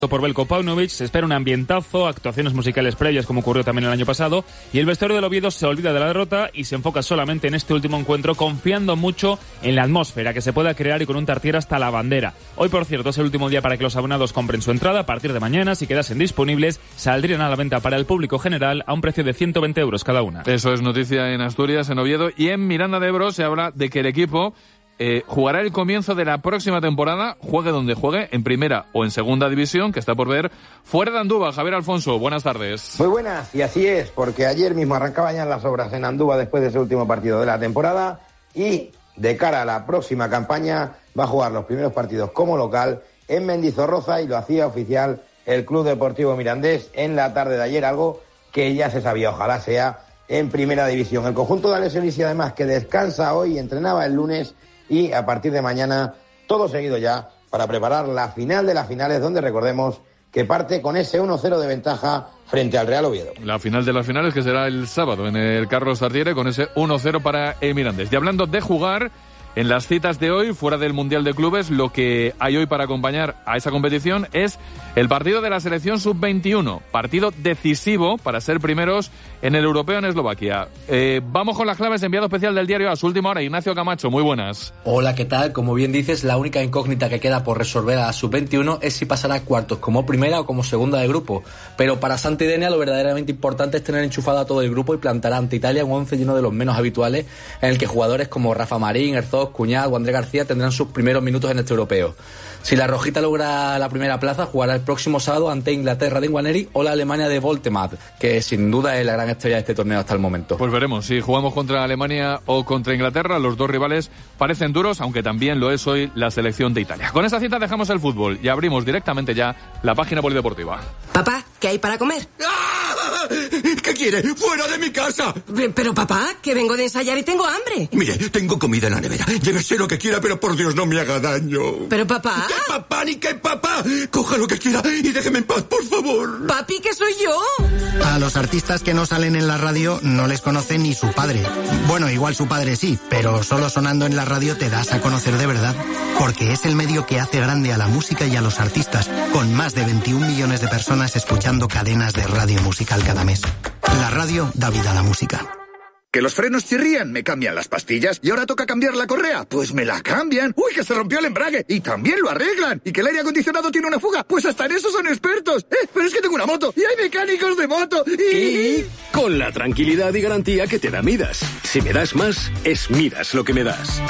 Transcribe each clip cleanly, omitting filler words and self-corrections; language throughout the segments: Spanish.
por Veljko Paunovic, se espera un ambientazo, actuaciones musicales previas como ocurrió también el año pasado, y el vestuario del Oviedo se olvida de la derrota y se enfoca solamente en este último encuentro, confiando mucho en la atmósfera que se pueda crear y con un tartier hasta la bandera. Hoy, por cierto, es el último día para que los abonados compren su entrada. A partir de mañana, si quedasen disponibles, saldrían a la venta para el público general a un precio de 120 euros cada una. Eso es noticia en Asturias, en Oviedo, y en Miranda de Ebro se habla de que el equipo jugará el comienzo de la próxima temporada, juegue donde juegue, en primera o en segunda división, que está por ver, fuera de Andúba. Javier Alfonso, buenas tardes. Muy buenas, y así es, porque ayer mismo arrancaban ya las obras en Andúba después de ese último partido de la temporada, y de cara a la próxima campaña va a jugar los primeros partidos como local en Mendizorroza, y lo hacía oficial el Club Deportivo Mirandés en la tarde de ayer, algo que ya se sabía, ojalá sea en primera división. El conjunto de Alesionisi, además, que descansa hoy, entrenaba el lunes, y a partir de mañana todo seguido ya para preparar la final de las finales, donde recordemos que parte con ese 1-0 de ventaja frente al Real Oviedo. La final de las finales, que será el sábado en el Carlos Tartiere, con ese 1-0 para el Mirandés. Y hablando de jugar, en las citas de hoy, fuera del Mundial de Clubes, lo que hay hoy para acompañar a esa competición es el partido de la selección sub-21, partido decisivo para ser primeros en el europeo en Eslovaquia. Vamos con las claves, enviado especial del diario A su última hora, Ignacio Camacho, muy buenas. Hola, ¿qué tal? Como bien dices, la única incógnita que queda por resolver a la sub-21 es si pasará a cuartos como primera o como segunda de grupo. Pero para Santidenia lo verdaderamente importante es tener enchufado a todo el grupo y plantar ante Italia un 11 lleno de los menos habituales, en el que jugadores como Rafa Marín, Herzog, Cuñado o André García tendrán sus primeros minutos en este europeo. Si la rojita logra la primera plaza, jugará el próximo sábado ante Inglaterra de Nwaneri o la Alemania de Voltemad, que sin duda es la gran estrella de este torneo hasta el momento. Pues veremos si jugamos contra Alemania o contra Inglaterra. Los dos rivales parecen duros, aunque también lo es hoy la selección de Italia. Con esta cita dejamos el fútbol y abrimos directamente ya la página polideportiva. Papá, ¿qué hay para comer? ¡Ah! ¿Qué quiere? ¡Fuera de mi casa! Pero papá, que vengo de ensayar y tengo hambre. Mire, tengo comida en la nevera. Llévese lo que quiera, pero por Dios no me haga daño. Pero papá... ¿Qué papá ni qué papá? Coja lo que quiera y déjeme en paz, por favor. Papi, que soy yo. A los artistas que no salen en la radio no les conoce ni su padre. Bueno, igual su padre sí, pero solo sonando en la radio te das a conocer de verdad. Porque es el medio que hace grande a la música y a los artistas, con más de 21 millones de personas escuchando cadenas de radio musical cada mes. La radio da vida a la música. Que los frenos chirrían, me cambian las pastillas. Y ahora toca cambiar la correa, pues me la cambian. Uy, que se rompió el embrague, y también lo arreglan. Y que el aire acondicionado tiene una fuga, pues hasta en eso son expertos. Pero es que tengo una moto, y hay mecánicos de moto, y con la tranquilidad y garantía que te da Midas. Si me das más, es Midas lo que me das.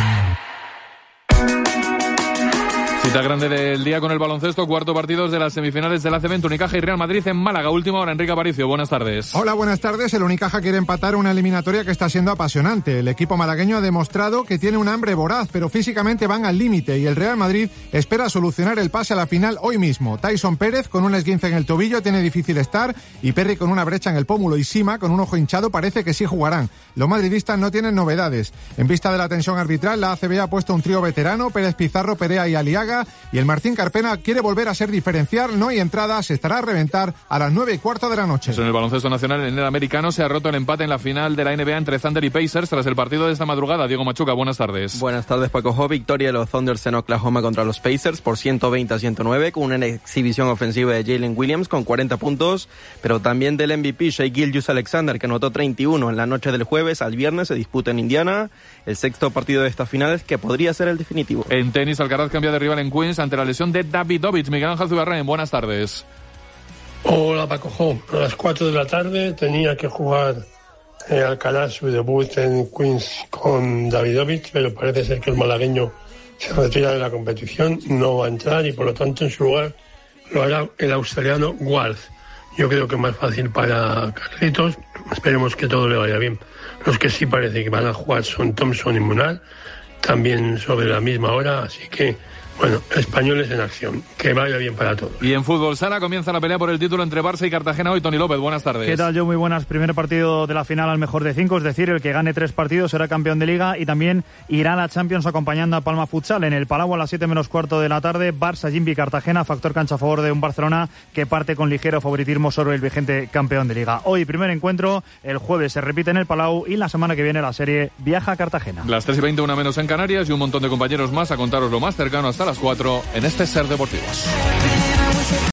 Cita grande del día con el baloncesto, cuarto partidos de las semifinales del ACB, Unicaja y Real Madrid en Málaga. Última hora, Enrique Aparicio, buenas tardes. Hola, buenas tardes. El Unicaja quiere empatar una eliminatoria que está siendo apasionante. El equipo malagueño ha demostrado que tiene un hambre voraz, pero físicamente van al límite, y el Real Madrid espera solucionar el pase a la final hoy mismo. Tyson Pérez, con un esguince en el tobillo, tiene difícil estar, y Perry con una brecha en el pómulo, y Sima, con un ojo hinchado, parece que sí jugarán. Los madridistas no tienen novedades. En vista de la tensión arbitral, la ACB ha puesto un trío veterano, Pérez, Pizarro, Perea y Aliaga, y el Martín Carpena quiere volver a ser diferencial. No hay entradas, se estará a reventar a las 9:15 de la noche. Eso en el baloncesto nacional. En el americano se ha roto el empate en la final de la NBA entre Thunder y Pacers tras el partido de esta madrugada. Diego Machuca, buenas tardes. Buenas tardes, Paco Jo. Victoria de los Thunders en Oklahoma contra los Pacers por 120-109, con una exhibición ofensiva de Jalen Williams con 40 puntos, pero también del MVP Shai Gilgeous-Alexander, que anotó 31 en la noche del jueves al viernes. Se disputa en Indiana el sexto partido de estas finales, que podría ser el definitivo. En tenis, Alcaraz cambia de rival en Queens ante la lesión de Davidovich. Miguel Ángel Zubarrain, buenas tardes. Hola, Paco Jo. A las 4 de la tarde tenía que jugar Alcaraz su debut en Queens con Davidovich, pero parece ser que el malagueño se retira de la competición, no va a entrar, y por lo tanto en su lugar lo hará el australiano Ward. Yo creo que es más fácil para Carlitos. Esperemos que todo le vaya bien. Los que sí parece que van a jugar son Thompson y Munal, también sobre la misma hora, así que bueno, españoles en acción. Que vaya bien para todos. Y en fútbol sala comienza la pelea por el título entre Barça y Cartagena hoy. Toni López, buenas tardes. ¿Qué tal, yo? Muy buenas. Primer partido de la final al mejor de 5, es decir, el que gane 3 partidos será campeón de Liga, y también irá a la Champions acompañando a Palma Futsal. En el Palau a las 7:15 de la tarde, Barça, Jimbi, Cartagena, factor cancha a favor de un Barcelona que parte con ligero favoritismo sobre el vigente campeón de Liga. Hoy primer encuentro, el jueves se repite en el Palau, y la semana que viene la serie viaja a Cartagena. Las 3:20, una menos en Canarias, y un montón de compañeros más a contaros lo más cercano hasta las 4 en este Ser Deportivos.